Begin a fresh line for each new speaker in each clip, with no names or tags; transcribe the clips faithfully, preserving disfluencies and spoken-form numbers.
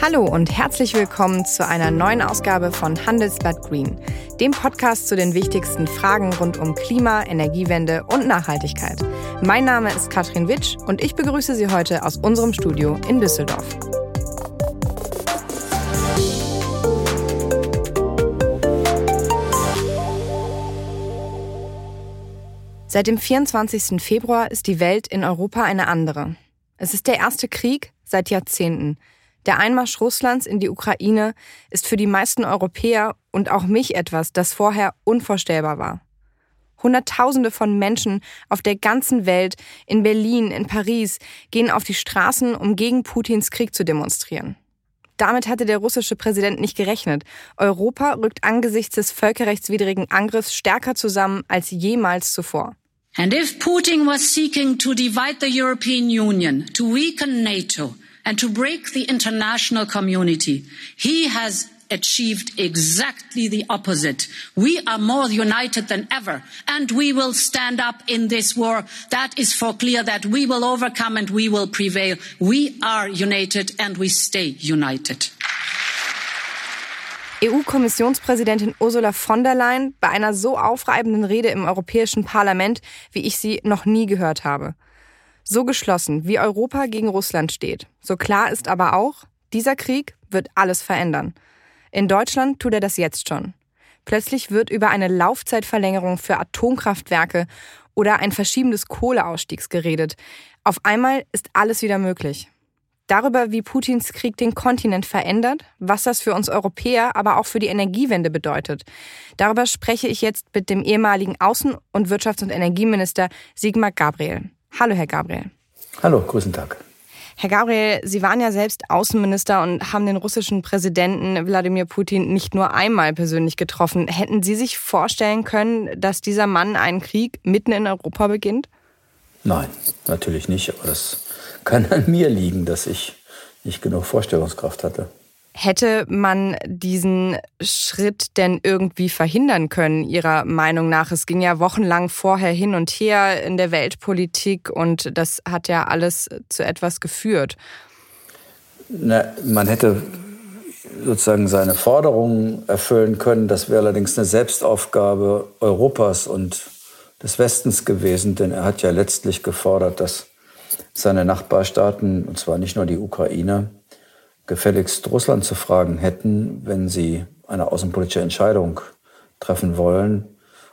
Hallo und herzlich willkommen zu einer neuen Ausgabe von Handelsblatt Green, dem Podcast zu den wichtigsten Fragen rund um Klima, Energiewende und Nachhaltigkeit. Mein Name ist Katrin Witsch und ich begrüße Sie heute aus unserem Studio in Düsseldorf. Seit dem vierundzwanzigsten Februar ist die Welt in Europa eine andere. Es ist der erste Krieg seit Jahrzehnten. Der Einmarsch Russlands in die Ukraine ist für die meisten Europäer und auch mich etwas, das vorher unvorstellbar war. Hunderttausende von Menschen auf der ganzen Welt, in Berlin, in Paris, gehen auf die Straßen, um gegen Putins Krieg zu demonstrieren. Damit hatte der russische Präsident nicht gerechnet. Europa rückt angesichts des völkerrechtswidrigen Angriffs stärker zusammen als jemals zuvor.
And if Putin was seeking to divide the European Union, to weaken NATO, and to break the international community, he has achieved exactly the opposite. We are more united than ever, and we will stand up in this war. That is for clear that we will overcome and we will prevail. We are united and we stay united.
E U-Kommissionspräsidentin Ursula von der Leyen bei einer so aufreibenden Rede im Europäischen Parlament, wie ich sie noch nie gehört habe. So geschlossen, wie Europa gegen Russland steht. So klar ist aber auch, dieser Krieg wird alles verändern. In Deutschland tut er das jetzt schon. Plötzlich wird über eine Laufzeitverlängerung für Atomkraftwerke oder ein Verschieben des Kohleausstiegs geredet. Auf einmal ist alles wieder möglich. Darüber, wie Putins Krieg den Kontinent verändert, was das für uns Europäer, aber auch für die Energiewende bedeutet. Darüber spreche ich jetzt mit dem ehemaligen Außen- und Wirtschafts- und Energieminister Sigmar Gabriel. Hallo, Herr Gabriel.
Hallo, guten Tag.
Herr Gabriel, Sie waren ja selbst Außenminister und haben den russischen Präsidenten Wladimir Putin nicht nur einmal persönlich getroffen. Hätten Sie sich vorstellen können, dass dieser Mann einen Krieg mitten in Europa beginnt?
Nein, natürlich nicht. Aber das kann an mir liegen, dass ich nicht genug Vorstellungskraft hatte.
Hätte man diesen Schritt denn irgendwie verhindern können, Ihrer Meinung nach? Es ging ja wochenlang vorher hin und her in der Weltpolitik und das hat ja alles zu etwas geführt.
Na, man hätte sozusagen seine Forderungen erfüllen können. Das wäre allerdings eine Selbstaufgabe Europas und des Westens gewesen, denn er hat ja letztlich gefordert, dass seine Nachbarstaaten, und zwar nicht nur die Ukraine, gefälligst Russland zu fragen hätten, wenn sie eine außenpolitische Entscheidung treffen wollen.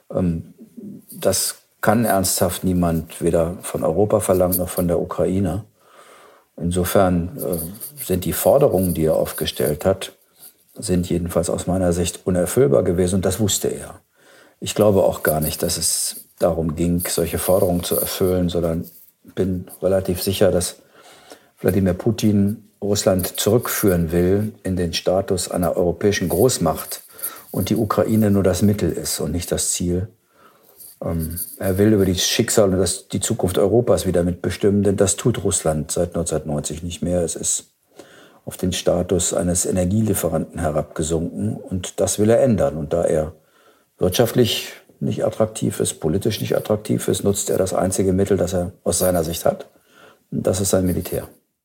Das kann ernsthaft niemand weder von Europa verlangen noch von der Ukraine. Insofern sind die Forderungen, die er aufgestellt hat, sind jedenfalls aus meiner Sicht unerfüllbar gewesen und das wusste er. Ich glaube auch gar nicht, dass es darum ging, solche Forderungen zu erfüllen, sondern bin relativ sicher, dass Wladimir Putin Russland zurückführen will in den Status einer europäischen Großmacht und die Ukraine nur das Mittel ist und nicht das Ziel. Ähm, er will über das Schicksal und das, die Zukunft Europas wieder mitbestimmen, denn das tut Russland seit neunzehnhundertneunzig nicht mehr. Es ist auf den Status eines Energielieferanten herabgesunken und das will er ändern. Und da er wirtschaftlich nicht attraktiv ist, politisch nicht attraktiv ist, nutzt er das einzige Mittel, das er aus seiner Sicht hat. Und das ist sein Militär.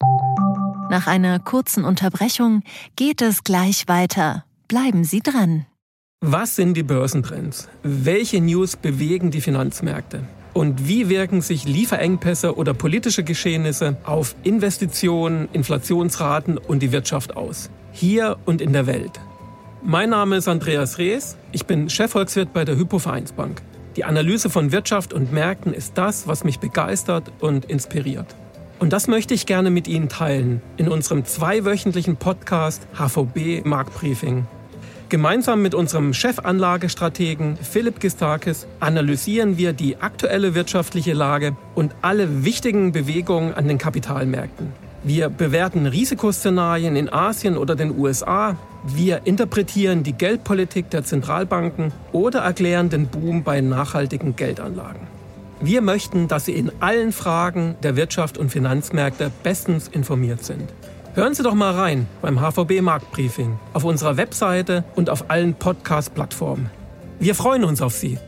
Nach einer kurzen Unterbrechung geht es gleich weiter. Bleiben Sie dran.
Was sind die Börsentrends? Welche News bewegen die Finanzmärkte? Und wie wirken sich Lieferengpässe oder politische Geschehnisse auf Investitionen, Inflationsraten und die Wirtschaft aus? Hier und in der Welt. Mein Name ist Andreas Rees. Ich bin Chefvolkswirt bei der Hypo Vereinsbank. Die Analyse von Wirtschaft und Märkten ist das, was mich begeistert und inspiriert. Und das möchte ich gerne mit Ihnen teilen in unserem zweiwöchentlichen Podcast H V B Marktbriefing. Gemeinsam mit unserem Chefanlagestrategen Philipp Gistakis analysieren wir die aktuelle wirtschaftliche Lage und alle wichtigen Bewegungen an den Kapitalmärkten. Wir bewerten Risikoszenarien in Asien oder den U S A. Wir interpretieren die Geldpolitik der Zentralbanken oder erklären den Boom bei nachhaltigen Geldanlagen. Wir möchten, dass Sie in allen Fragen der Wirtschaft und Finanzmärkte bestens informiert sind. Hören Sie doch mal rein beim H V B Marktbriefing auf unserer Webseite und auf allen Podcast-Plattformen. Wir freuen uns auf Sie.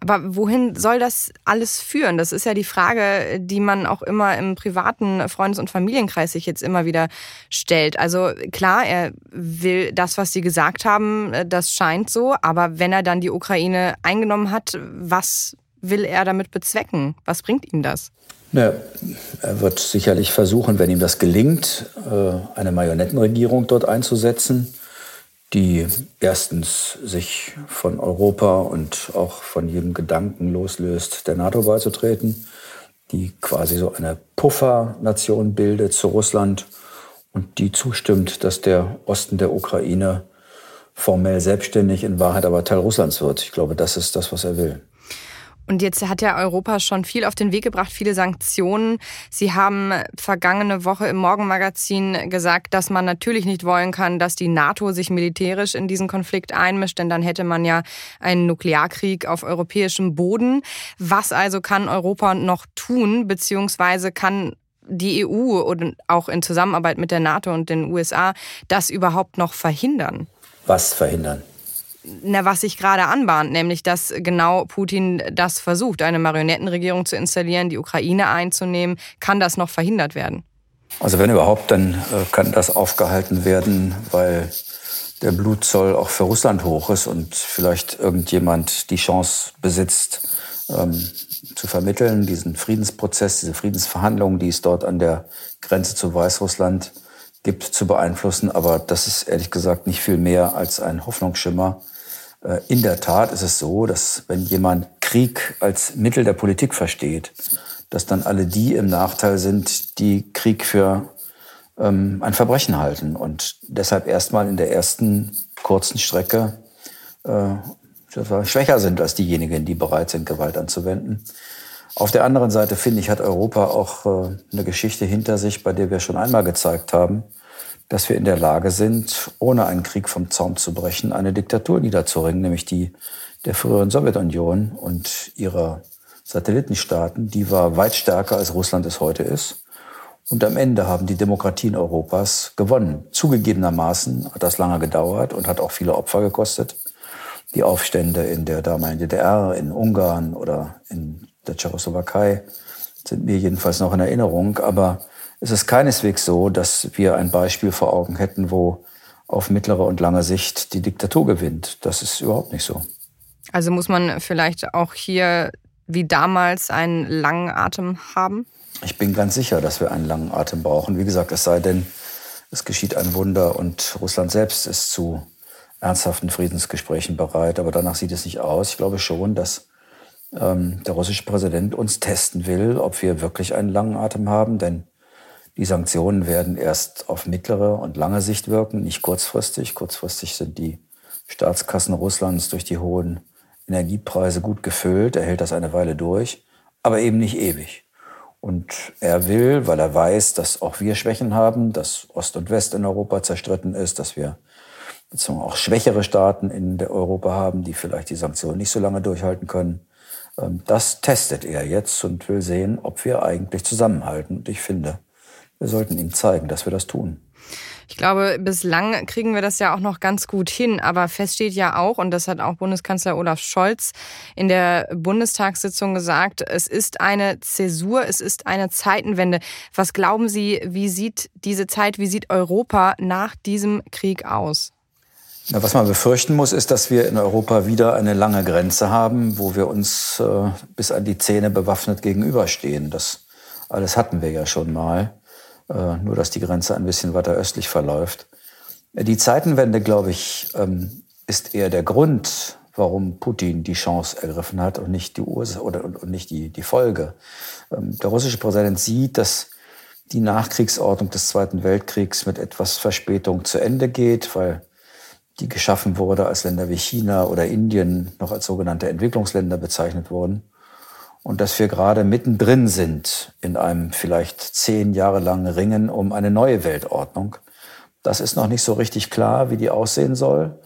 Aber wohin soll das alles führen? Das ist ja die Frage, die man auch immer im privaten Freundes- und Familienkreis sich jetzt immer wieder stellt. Also klar, er will das, was Sie gesagt haben, das scheint so. Aber wenn er dann die Ukraine eingenommen hat, was will er damit bezwecken? Was bringt ihm das?
Ja, er wird sicherlich versuchen, wenn ihm das gelingt, eine Marionettenregierung dort einzusetzen, die erstens sich von Europa und auch von jedem Gedanken loslöst, der NATO beizutreten, die quasi so eine Puffernation bildet zu Russland und die zustimmt, dass der Osten der Ukraine formell selbstständig, in Wahrheit aber Teil Russlands wird. Ich glaube, das ist das, was er will.
Und jetzt hat ja Europa schon viel auf den Weg gebracht, viele Sanktionen. Sie haben vergangene Woche im Morgenmagazin gesagt, dass man natürlich nicht wollen kann, dass die NATO sich militärisch in diesen Konflikt einmischt, denn dann hätte man ja einen Nuklearkrieg auf europäischem Boden. Was also kann Europa noch tun, beziehungsweise kann die E U und auch in Zusammenarbeit mit der NATO und den U S A das überhaupt noch verhindern?
Was verhindern?
Na, was sich gerade anbahnt, nämlich dass genau Putin das versucht, eine Marionettenregierung zu installieren, die Ukraine einzunehmen. Kann das noch verhindert werden?
Also wenn überhaupt, dann kann das aufgehalten werden, weil der Blutzoll auch für Russland hoch ist und vielleicht irgendjemand die Chance besitzt, ähm, zu vermitteln, diesen Friedensprozess, diese Friedensverhandlungen, die es dort an der Grenze zu Weißrussland gibt, zu beeinflussen. Aber das ist ehrlich gesagt nicht viel mehr als ein Hoffnungsschimmer. In der Tat ist es so, dass wenn jemand Krieg als Mittel der Politik versteht, dass dann alle die im Nachteil sind, die Krieg für ähm, ein Verbrechen halten und deshalb erstmal in der ersten kurzen Strecke äh, schwächer sind als diejenigen, die bereit sind, Gewalt anzuwenden. Auf der anderen Seite, finde ich, hat Europa auch äh, eine Geschichte hinter sich, bei der wir schon einmal gezeigt haben, dass wir in der Lage sind, ohne einen Krieg vom Zaum zu brechen, eine Diktatur niederzuringen, nämlich die der früheren Sowjetunion und ihrer Satellitenstaaten. Die war weit stärker, als Russland es heute ist. Und am Ende haben die Demokratien Europas gewonnen. Zugegebenermaßen hat das lange gedauert und hat auch viele Opfer gekostet. Die Aufstände in der damaligen D D R, in Ungarn oder in der Tschechoslowakei sind mir jedenfalls noch in Erinnerung. Aber es ist keineswegs so, dass wir ein Beispiel vor Augen hätten, wo auf mittlere und lange Sicht die Diktatur gewinnt. Das ist überhaupt nicht so.
Also muss man vielleicht auch hier wie damals einen langen Atem haben?
Ich bin ganz sicher, dass wir einen langen Atem brauchen. Wie gesagt, es sei denn, es geschieht ein Wunder und Russland selbst ist zu ernsthaften Friedensgesprächen bereit. Aber danach sieht es nicht aus. Ich glaube schon, dass ähm, der russische Präsident uns testen will, ob wir wirklich einen langen Atem haben. Denn die Sanktionen werden erst auf mittlere und lange Sicht wirken, nicht kurzfristig. Kurzfristig sind die Staatskassen Russlands durch die hohen Energiepreise gut gefüllt. Er hält das eine Weile durch, aber eben nicht ewig. Und er will, weil er weiß, dass auch wir Schwächen haben, dass Ost und West in Europa zerstritten ist, dass wir beziehungsweise auch schwächere Staaten in Europa haben, die vielleicht die Sanktionen nicht so lange durchhalten können. Das testet er jetzt und will sehen, ob wir eigentlich zusammenhalten. Und ich finde, wir sollten ihm zeigen, dass wir das tun.
Ich glaube, bislang kriegen wir das ja auch noch ganz gut hin. Aber fest steht ja auch, und das hat auch Bundeskanzler Olaf Scholz in der Bundestagssitzung gesagt, es ist eine Zäsur, es ist eine Zeitenwende. Was glauben Sie, wie sieht diese Zeit, wie sieht Europa nach diesem Krieg aus?
Na, was man befürchten muss, ist, dass wir in Europa wieder eine lange Grenze haben, wo wir uns äh, bis an die Zähne bewaffnet gegenüberstehen. Das alles hatten wir ja schon mal. Äh, nur, dass die Grenze ein bisschen weiter östlich verläuft. Die Zeitenwende, glaube ich, ähm, ist eher der Grund, warum Putin die Chance ergriffen hat und nicht die Ursache oder und, und nicht die, die Folge. Ähm, der russische Präsident sieht, dass die Nachkriegsordnung des Zweiten Weltkriegs mit etwas Verspätung zu Ende geht, weil die geschaffen wurde, als Länder wie China oder Indien noch als sogenannte Entwicklungsländer bezeichnet wurden. Und dass wir gerade mittendrin sind in einem vielleicht zehn Jahre langen Ringen um eine neue Weltordnung. Das ist noch nicht so richtig klar, wie die aussehen soll.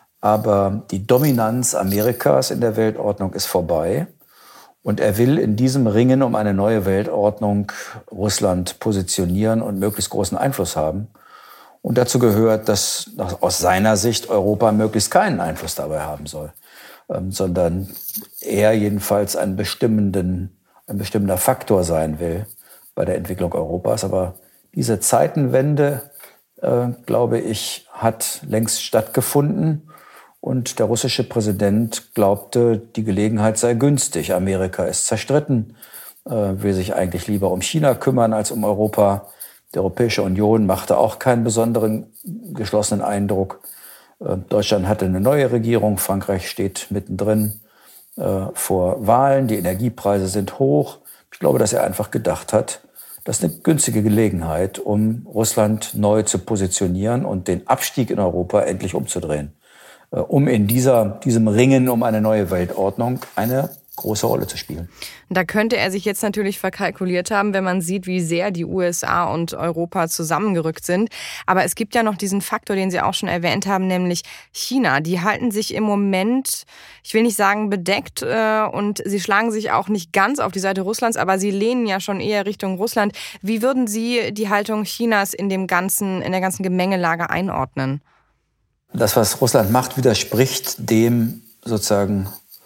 Aber die Dominanz Amerikas in der Weltordnung ist vorbei. Und er will in diesem Ringen um eine neue Weltordnung Russland positionieren und möglichst großen Einfluss haben. Und dazu gehört, dass aus seiner Sicht Europa möglichst keinen Einfluss dabei haben soll. ähm, sondern er jedenfalls einen bestimmenden, ein bestimmender Faktor sein will bei der Entwicklung Europas. Aber diese Zeitenwende, äh, glaube ich, hat längst stattgefunden. Und der russische Präsident glaubte, die Gelegenheit sei günstig. Amerika ist zerstritten, äh, will sich eigentlich lieber um China kümmern als um Europa. Die Europäische Union machte auch keinen besonderen geschlossenen Eindruck. Äh, Deutschland hatte eine neue Regierung, Frankreich steht mittendrin äh, vor Wahlen. Die Energiepreise sind hoch. Ich glaube, dass er einfach gedacht hat, das ist eine günstige Gelegenheit, um Russland neu zu positionieren und den Abstieg in Europa endlich umzudrehen, um in dieser, diesem Ringen um eine neue Weltordnung eine große Rolle zu spielen.
Da könnte er sich jetzt natürlich verkalkuliert haben, wenn man sieht, wie sehr die U S A und Europa zusammengerückt sind. Aber es gibt ja noch diesen Faktor, den Sie auch schon erwähnt haben, nämlich China. Die halten sich im Moment, ich will nicht sagen bedeckt, und sie schlagen sich auch nicht ganz auf die Seite Russlands, aber sie lehnen ja schon eher Richtung Russland. Wie würden Sie die Haltung Chinas in dem ganzen, in der ganzen Gemengelage einordnen?
Das, was Russland macht, widerspricht dem sozusagen,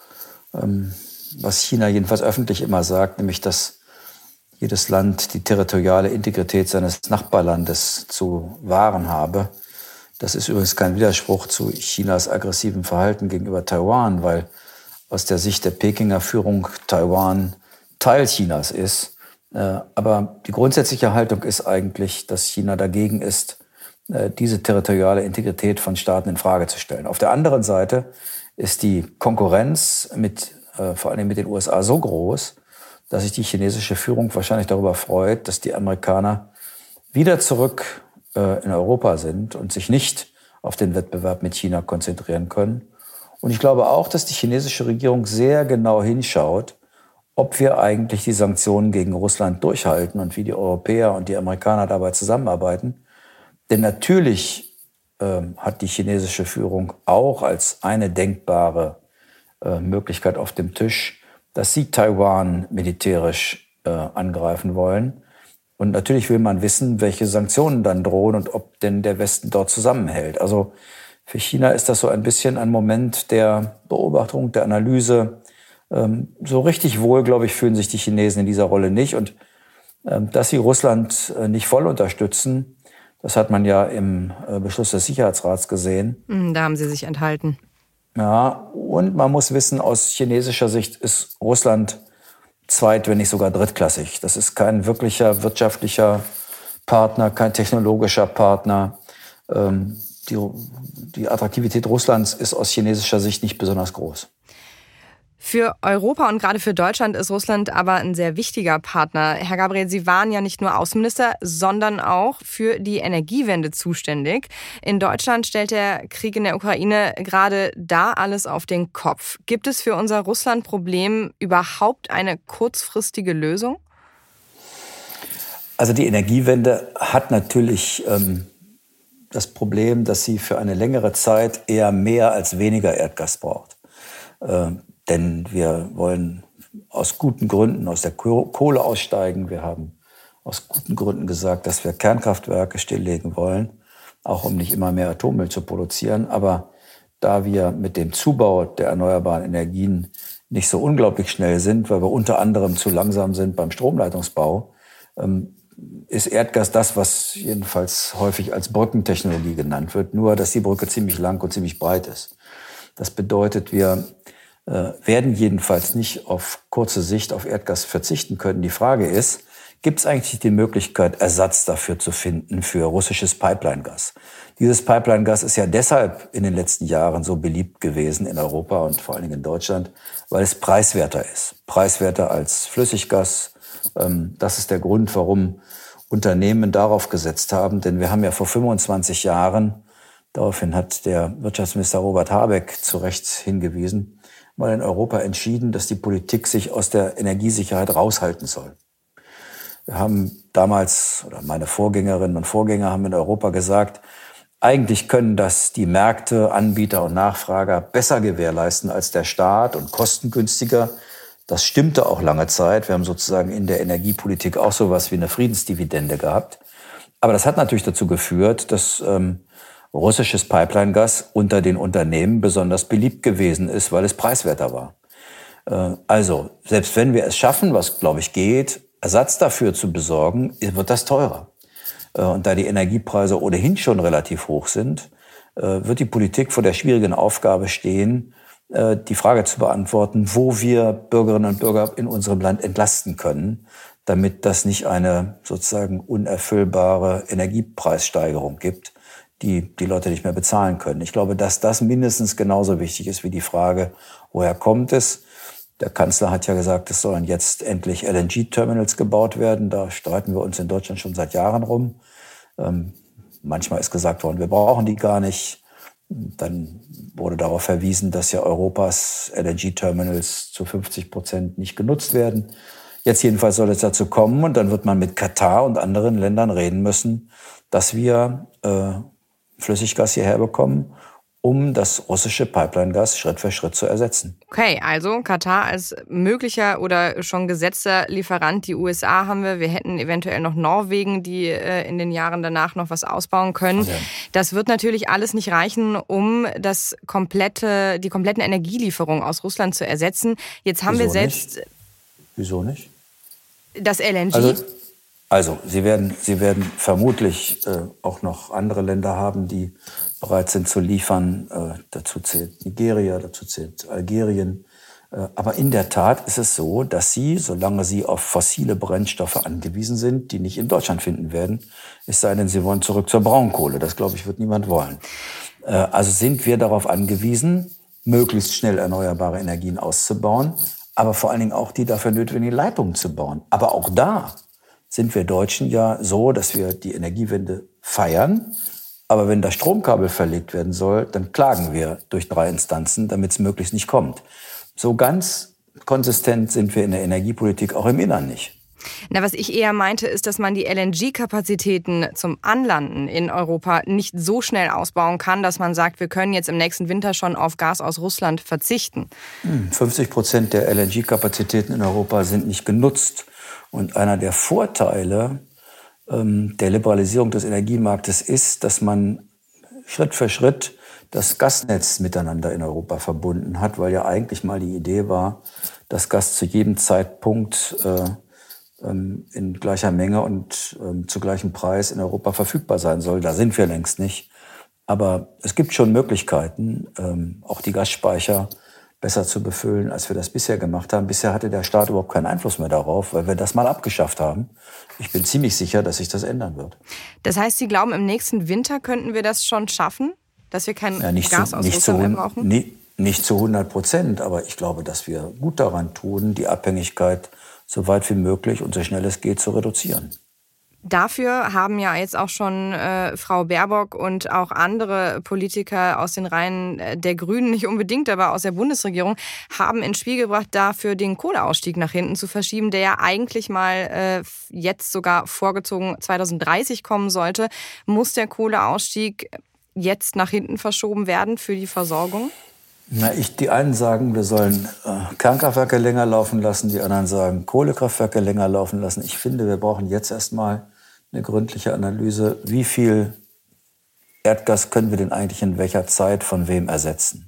ähm, was China jedenfalls öffentlich immer sagt, nämlich, dass jedes Land die territoriale Integrität seines Nachbarlandes zu wahren habe. Das ist übrigens kein Widerspruch zu Chinas aggressivem Verhalten gegenüber Taiwan, weil aus der Sicht der Pekinger Führung Taiwan Teil Chinas ist. Äh, aber die grundsätzliche Haltung ist eigentlich, dass China dagegen ist, diese territoriale Integrität von Staaten in Frage zu stellen. Auf der anderen Seite ist die Konkurrenz mit, äh, vor allem mit den U S A so groß, dass sich die chinesische Führung wahrscheinlich darüber freut, dass die Amerikaner wieder zurück äh, in Europa sind und sich nicht auf den Wettbewerb mit China konzentrieren können. Und ich glaube auch, dass die chinesische Regierung sehr genau hinschaut, ob wir eigentlich die Sanktionen gegen Russland durchhalten und wie die Europäer und die Amerikaner dabei zusammenarbeiten. Denn natürlich äh, hat die chinesische Führung auch als eine denkbare äh, Möglichkeit auf dem Tisch, dass sie Taiwan militärisch äh, angreifen wollen. Und natürlich will man wissen, welche Sanktionen dann drohen und ob denn der Westen dort zusammenhält. Also für China ist das so ein bisschen ein Moment der Beobachtung, der Analyse. Ähm, so richtig wohl, glaube ich, fühlen sich die Chinesen in dieser Rolle nicht. Und äh, dass sie Russland äh, nicht voll unterstützen, das hat man ja im Beschluss des Sicherheitsrats gesehen.
Da haben sie sich enthalten.
Ja, und man muss wissen, aus chinesischer Sicht ist Russland zweit-, wenn nicht sogar drittklassig. Das ist kein wirklicher wirtschaftlicher Partner, kein technologischer Partner. Die, die Attraktivität Russlands ist aus chinesischer Sicht nicht besonders groß.
Für Europa und gerade für Deutschland ist Russland aber ein sehr wichtiger Partner. Herr Gabriel, Sie waren ja nicht nur Außenminister, sondern auch für die Energiewende zuständig. In Deutschland stellt der Krieg in der Ukraine gerade da alles auf den Kopf. Gibt es für unser Russland-Problem überhaupt eine kurzfristige Lösung?
Also die Energiewende hat natürlich ähm, das Problem, dass sie für eine längere Zeit eher mehr als weniger Erdgas braucht. Ähm, Denn wir wollen aus guten Gründen aus der Kohle aussteigen. Wir haben aus guten Gründen gesagt, dass wir Kernkraftwerke stilllegen wollen, auch um nicht immer mehr Atommüll zu produzieren. Aber da wir mit dem Zubau der erneuerbaren Energien nicht so unglaublich schnell sind, weil wir unter anderem zu langsam sind beim Stromleitungsbau, ist Erdgas das, was jedenfalls häufig als Brückentechnologie genannt wird. Nur, dass die Brücke ziemlich lang und ziemlich breit ist. Das bedeutet, wir werden jedenfalls nicht auf kurze Sicht auf Erdgas verzichten können. Die Frage ist, gibt es eigentlich die Möglichkeit, Ersatz dafür zu finden für russisches Pipeline-Gas? Dieses Pipeline-Gas ist ja deshalb in den letzten Jahren so beliebt gewesen in Europa und vor allen Dingen in Deutschland, weil es preiswerter ist. Preiswerter als Flüssiggas. Das ist der Grund, warum Unternehmen darauf gesetzt haben. Denn wir haben ja vor fünfundzwanzig Jahren, daraufhin hat der Wirtschaftsminister Robert Habeck zu Recht hingewiesen, mal in Europa entschieden, dass die Politik sich aus der Energiesicherheit raushalten soll. Wir haben damals, oder meine Vorgängerinnen und Vorgänger haben in Europa gesagt, eigentlich können das die Märkte, Anbieter und Nachfrager besser gewährleisten als der Staat und kostengünstiger. Das stimmte auch lange Zeit. Wir haben sozusagen in der Energiepolitik auch sowas wie eine Friedensdividende gehabt. Aber das hat natürlich dazu geführt, dass ähm, russisches Pipeline-Gas unter den Unternehmen besonders beliebt gewesen ist, weil es preiswerter war. Also, selbst wenn wir es schaffen, was, glaube ich, geht, Ersatz dafür zu besorgen, wird das teurer. Und da die Energiepreise ohnehin schon relativ hoch sind, wird die Politik vor der schwierigen Aufgabe stehen, die Frage zu beantworten, wo wir Bürgerinnen und Bürger in unserem Land entlasten können, damit das nicht eine sozusagen unerfüllbare Energiepreissteigerung gibt, die die Leute nicht mehr bezahlen können. Ich glaube, dass das mindestens genauso wichtig ist wie die Frage, woher kommt es? Der Kanzler hat ja gesagt, es sollen jetzt endlich L N G-Terminals gebaut werden. Da streiten wir uns in Deutschland schon seit Jahren rum. Ähm, manchmal ist gesagt worden, wir brauchen die gar nicht. Dann wurde darauf verwiesen, dass ja Europas L N G-Terminals zu fünfzig Prozent nicht genutzt werden. Jetzt jedenfalls soll es dazu kommen und dann wird man mit Katar und anderen Ländern reden müssen, dass wir äh, Flüssiggas hierher bekommen, um das russische Pipeline-Gas Schritt für Schritt zu ersetzen.
Okay, also Katar als möglicher oder schon gesetzter Lieferant. Die U S A haben wir. Wir hätten eventuell noch Norwegen, die äh, in den Jahren danach noch was ausbauen können. Okay. Das wird natürlich alles nicht reichen, um das komplette, die kompletten Energielieferungen aus Russland zu ersetzen. Jetzt haben Wieso wir selbst...
Nicht? Wieso nicht?
Das L N G?
Also, also Sie werden, Sie werden vermutlich äh, auch noch andere Länder haben, die bereit sind zu liefern. Äh, dazu zählt Nigeria, dazu zählt Algerien. Äh, aber in der Tat ist es so, dass sie, solange sie auf fossile Brennstoffe angewiesen sind, die nicht in Deutschland finden werden, es sei denn, sie wollen zurück zur Braunkohle. Das, glaube ich, wird niemand wollen. Äh, also sind wir darauf angewiesen, möglichst schnell erneuerbare Energien auszubauen, aber vor allen Dingen auch die dafür notwendigen Leitungen zu bauen. Aber auch da sind wir Deutschen ja so, dass wir die Energiewende feiern. Aber wenn das Stromkabel verlegt werden soll, dann klagen wir durch drei Instanzen, damit es möglichst nicht kommt. So ganz konsistent sind wir in der Energiepolitik auch im Innern nicht.
Na, was ich eher meinte, ist, dass man die L N G-Kapazitäten zum Anlanden in Europa nicht so schnell ausbauen kann, dass man sagt, wir können jetzt im nächsten Winter schon auf Gas aus Russland verzichten.
fünfzig Prozent der L N G-Kapazitäten in Europa sind nicht genutzt. Und einer der Vorteile ähm, der Liberalisierung des Energiemarktes ist, dass man Schritt für Schritt das Gasnetz miteinander in Europa verbunden hat, weil ja eigentlich mal die Idee war, dass Gas zu jedem Zeitpunkt äh, in gleicher Menge und ähm, zu gleichem Preis in Europa verfügbar sein soll. Da sind wir längst nicht. Aber es gibt schon Möglichkeiten, ähm, auch die Gasspeicher besser zu befüllen, als wir das bisher gemacht haben. Bisher hatte der Staat überhaupt keinen Einfluss mehr darauf, weil wir das mal abgeschafft haben. Ich bin ziemlich sicher, dass sich das ändern wird.
Das heißt, Sie glauben, im nächsten Winter könnten wir das schon schaffen, dass wir kein
ja, nicht
Gas
zu,
aus
nicht
Russland
zu,
mehr brauchen?
Nie, nicht zu hundert Prozent, aber ich glaube, dass wir gut daran tun, die Abhängigkeit so weit wie möglich und so schnell es geht zu reduzieren.
Dafür haben ja jetzt auch schon äh, Frau Baerbock und auch andere Politiker aus den Reihen der Grünen, nicht unbedingt, aber aus der Bundesregierung, haben ins Spiel gebracht, dafür den Kohleausstieg nach hinten zu verschieben, der ja eigentlich mal äh, jetzt sogar vorgezogen zwanzig dreißig kommen sollte. Muss der Kohleausstieg jetzt nach hinten verschoben werden für die Versorgung?
Na, ich, die einen sagen, wir sollen äh, Kernkraftwerke länger laufen lassen, die anderen sagen, Kohlekraftwerke länger laufen lassen. Ich finde, wir brauchen jetzt erstmal eine gründliche Analyse, wie viel Erdgas können wir denn eigentlich in welcher Zeit von wem ersetzen?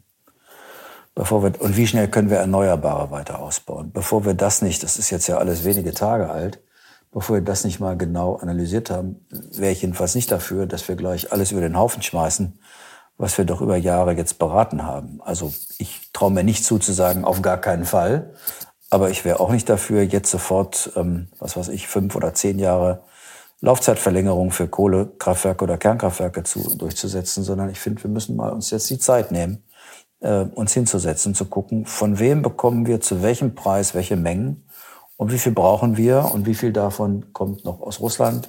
Bevor wir, und wie schnell können wir Erneuerbare weiter ausbauen? Bevor wir das nicht, das ist jetzt ja alles wenige Tage alt, bevor wir das nicht mal genau analysiert haben, wäre ich jedenfalls nicht dafür, dass wir gleich alles über den Haufen schmeißen, was wir doch über Jahre jetzt beraten haben. Also ich traue mir nicht zu, zu sagen, auf gar keinen Fall. Aber ich wäre auch nicht dafür, jetzt sofort, ähm, was weiß ich, fünf oder zehn Jahre Laufzeitverlängerung für Kohlekraftwerke oder Kernkraftwerke zu, durchzusetzen, sondern ich finde, wir müssen mal uns jetzt die Zeit nehmen, äh, uns hinzusetzen, zu gucken, von wem bekommen wir zu welchem Preis welche Mengen und wie viel brauchen wir und wie viel davon kommt noch aus Russland.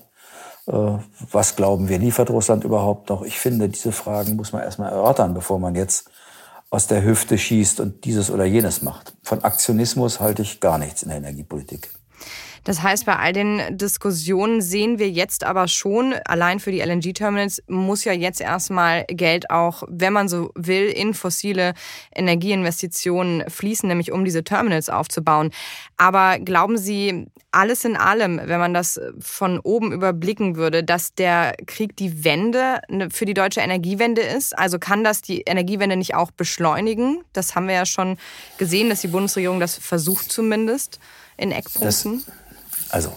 Was glauben wir, liefert Russland überhaupt noch? Ich finde, diese Fragen muss man erstmal erörtern, bevor man jetzt aus der Hüfte schießt und dieses oder jenes macht. Von Aktionismus halte ich gar nichts in der Energiepolitik.
Das heißt, bei all den Diskussionen sehen wir jetzt aber schon, allein für die L N G-Terminals muss ja jetzt erstmal Geld auch, wenn man so will, in fossile Energieinvestitionen fließen, nämlich um diese Terminals aufzubauen. Aber glauben Sie, alles in allem, wenn man das von oben überblicken würde, dass der Krieg die Wende für die deutsche Energiewende ist? Also kann das die Energiewende nicht auch beschleunigen? Das haben wir ja schon gesehen, dass die Bundesregierung das versucht zumindest in Eckpunkten.
Das Also,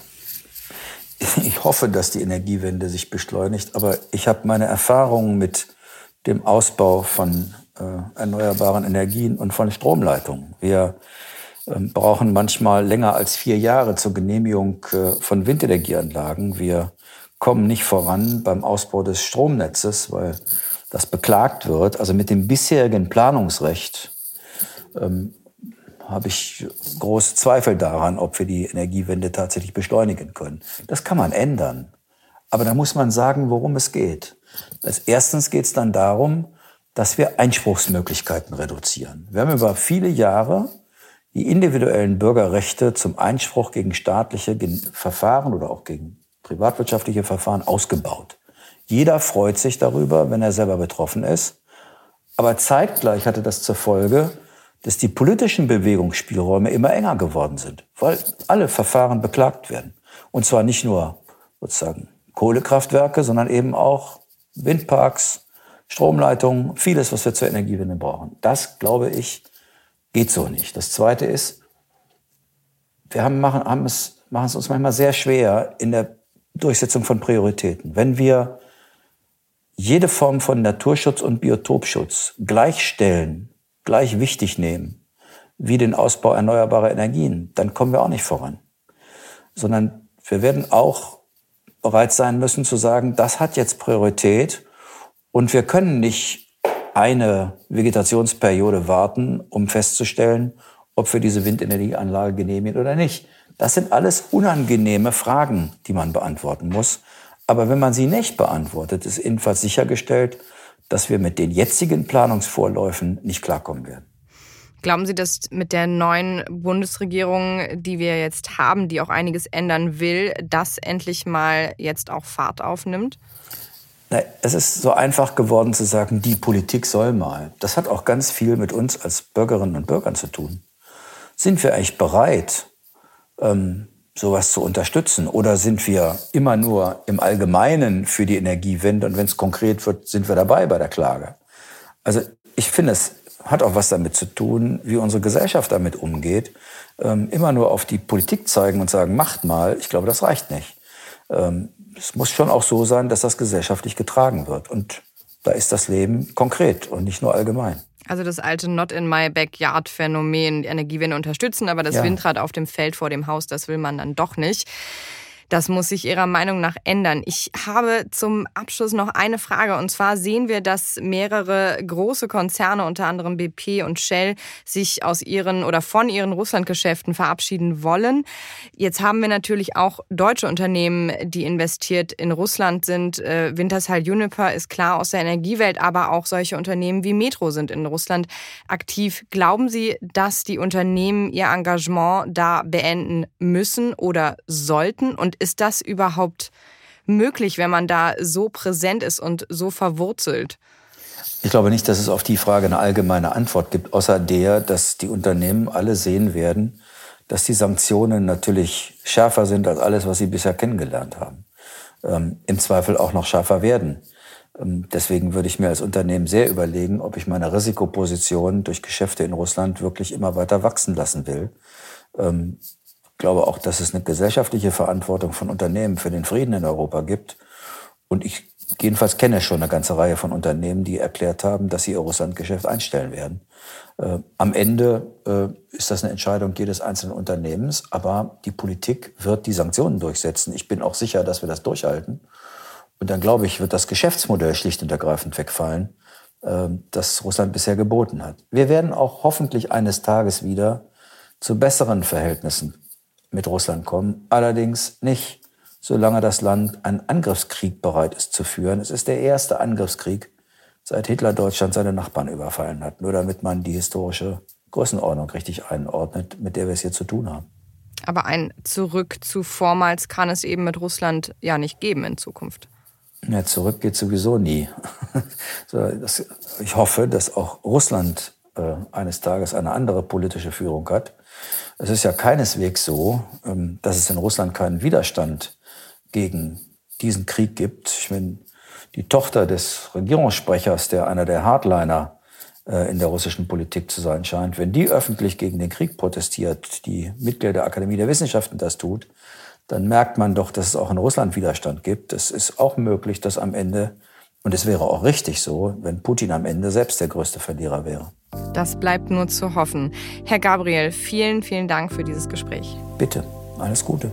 ich hoffe, dass die Energiewende sich beschleunigt, aber ich habe meine Erfahrungen mit dem Ausbau von äh, erneuerbaren Energien und von Stromleitungen. Wir äh, brauchen manchmal länger als vier Jahre zur Genehmigung äh, von Windenergieanlagen. Wir kommen nicht voran beim Ausbau des Stromnetzes, weil das beklagt wird. Also mit dem bisherigen Planungsrecht ähm, habe ich große Zweifel daran, ob wir die Energiewende tatsächlich beschleunigen können. Das kann man ändern. Aber da muss man sagen, worum es geht. Als erstens geht es dann darum, dass wir Einspruchsmöglichkeiten reduzieren. Wir haben über viele Jahre die individuellen Bürgerrechte zum Einspruch gegen staatliche Verfahren oder auch gegen privatwirtschaftliche Verfahren ausgebaut. Jeder freut sich darüber, wenn er selber betroffen ist. Aber zeitgleich hatte das zur Folge, dass die politischen Bewegungsspielräume immer enger geworden sind, weil alle Verfahren beklagt werden. Und zwar nicht nur sozusagen Kohlekraftwerke, sondern eben auch Windparks, Stromleitungen, vieles, was wir zur Energiewende brauchen. Das, glaube ich, geht so nicht. Das Zweite ist, wir haben, machen, haben es, machen es uns manchmal sehr schwer in der Durchsetzung von Prioritäten. Wenn wir jede Form von Naturschutz und Biotopschutz gleichstellen, gleich wichtig nehmen, wie den Ausbau erneuerbarer Energien, dann kommen wir auch nicht voran. Sondern wir werden auch bereit sein müssen zu sagen, das hat jetzt Priorität und wir können nicht eine Vegetationsperiode warten, um festzustellen, ob wir diese Windenergieanlage genehmigen oder nicht. Das sind alles unangenehme Fragen, die man beantworten muss. Aber wenn man sie nicht beantwortet, ist jedenfalls sichergestellt, dass wir mit den jetzigen Planungsvorläufen nicht klarkommen werden.
Glauben Sie, dass mit der neuen Bundesregierung, die wir jetzt haben, die auch einiges ändern will, das endlich mal jetzt auch Fahrt aufnimmt?
Na, es ist so einfach geworden zu sagen, die Politik soll mal. Das hat auch ganz viel mit uns als Bürgerinnen und Bürgern zu tun. Sind wir eigentlich bereit, ähm, sowas zu unterstützen? Oder sind wir immer nur im Allgemeinen für die Energiewende und wenn es konkret wird, sind wir dabei bei der Klage? Also ich finde, es hat auch was damit zu tun, wie unsere Gesellschaft damit umgeht. Ähm, immer nur auf die Politik zeigen und sagen, macht mal, ich glaube, das reicht nicht. Ähm, es muss schon auch so sein, dass das gesellschaftlich getragen wird. Und da ist das Leben konkret und nicht nur allgemein.
Also das alte Not-in-my-backyard-Phänomen, Energiewende unterstützen, aber das ja. Windrad auf dem Feld vor dem Haus, das will man dann doch nicht. Das muss sich Ihrer Meinung nach ändern. Ich habe zum Abschluss noch eine Frage. Und zwar sehen wir, dass mehrere große Konzerne, unter anderem B P und Shell, sich aus ihren oder von ihren Russlandgeschäften verabschieden wollen. Jetzt haben wir natürlich auch deutsche Unternehmen, die investiert in Russland sind. Wintershall Uniper ist klar aus der Energiewelt, aber auch solche Unternehmen wie Metro sind in Russland aktiv. Glauben Sie, dass die Unternehmen ihr Engagement da beenden müssen oder sollten? Und ist das überhaupt möglich, wenn man da so präsent ist und so verwurzelt?
Ich glaube nicht, dass es auf die Frage eine allgemeine Antwort gibt, außer der, dass die Unternehmen alle sehen werden, dass die Sanktionen natürlich schärfer sind als alles, was sie bisher kennengelernt haben. Ähm, im Zweifel auch noch schärfer werden. Ähm, deswegen würde ich mir als Unternehmen sehr überlegen, ob ich meine Risikoposition durch Geschäfte in Russland wirklich immer weiter wachsen lassen will. Ähm, Ich glaube auch, dass es eine gesellschaftliche Verantwortung von Unternehmen für den Frieden in Europa gibt. Und ich jedenfalls kenne schon eine ganze Reihe von Unternehmen, die erklärt haben, dass sie ihr Russlandgeschäft einstellen werden. Äh, am Ende äh, ist das eine Entscheidung jedes einzelnen Unternehmens, aber die Politik wird die Sanktionen durchsetzen. Ich bin auch sicher, dass wir das durchhalten. Und dann, glaube ich, wird das Geschäftsmodell schlicht und ergreifend wegfallen, äh, das Russland bisher geboten hat. Wir werden auch hoffentlich eines Tages wieder zu besseren Verhältnissen mit Russland kommen. Allerdings nicht, solange das Land einen Angriffskrieg bereit ist zu führen. Es ist der erste Angriffskrieg, seit Hitler Deutschland seine Nachbarn überfallen hat. Nur damit man die historische Größenordnung richtig einordnet, mit der wir es hier zu tun haben.
Aber ein Zurück zu vormals kann es eben mit Russland ja nicht geben in Zukunft.
Ja, zurück geht sowieso nie. Ich hoffe, dass auch Russland äh, eines Tages eine andere politische Führung hat. Es ist ja keineswegs so, ähm, dass es in Russland keinen Widerstand gegen diesen Krieg gibt. Ich meine, die Tochter des Regierungssprechers, der einer der Hardliner äh, in der russischen Politik zu sein scheint, wenn die öffentlich gegen den Krieg protestiert, die Mitglieder der Akademie der Wissenschaften das tut, dann merkt man doch, dass es auch in Russland Widerstand gibt. Es ist auch möglich, dass am Ende, und es wäre auch richtig so, wenn Putin am Ende selbst der größte Verlierer wäre.
Das bleibt nur zu hoffen. Herr Gabriel, vielen, vielen Dank für dieses Gespräch.
Bitte, alles Gute.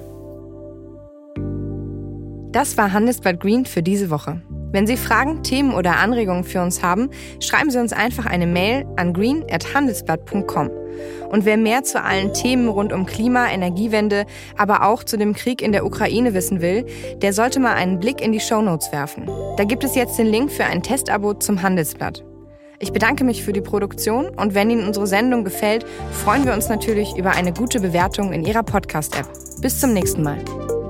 Das war Handelsblatt Green für diese Woche. Wenn Sie Fragen, Themen oder Anregungen für uns haben, schreiben Sie uns einfach eine Mail an green at handelsblatt punkt com. Und wer mehr zu allen Themen rund um Klima, Energiewende, aber auch zu dem Krieg in der Ukraine wissen will, der sollte mal einen Blick in die Shownotes werfen. Da gibt es jetzt den Link für ein Testabo zum Handelsblatt. Ich bedanke mich für die Produktion und wenn Ihnen unsere Sendung gefällt, freuen wir uns natürlich über eine gute Bewertung in Ihrer Podcast-App. Bis zum nächsten Mal.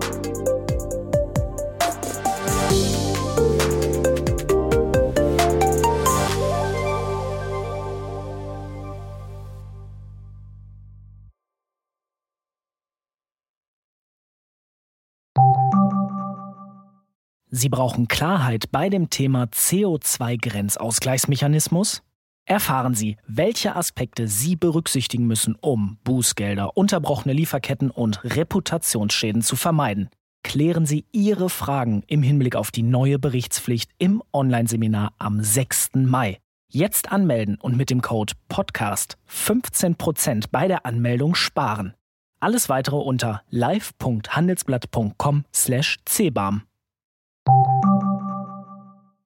Sie brauchen Klarheit bei dem Thema C O zwei Grenzausgleichsmechanismus? Erfahren Sie, welche Aspekte Sie berücksichtigen müssen, um Bußgelder, unterbrochene Lieferketten und Reputationsschäden zu vermeiden. Klären Sie Ihre Fragen im Hinblick auf die neue Berichtspflicht im Online-Seminar am sechsten Mai. Jetzt anmelden und mit dem Code Podcast fünfzehn Prozent bei der Anmeldung sparen. Alles weitere unter live punkt handelsblatt punkt com slash c b a m.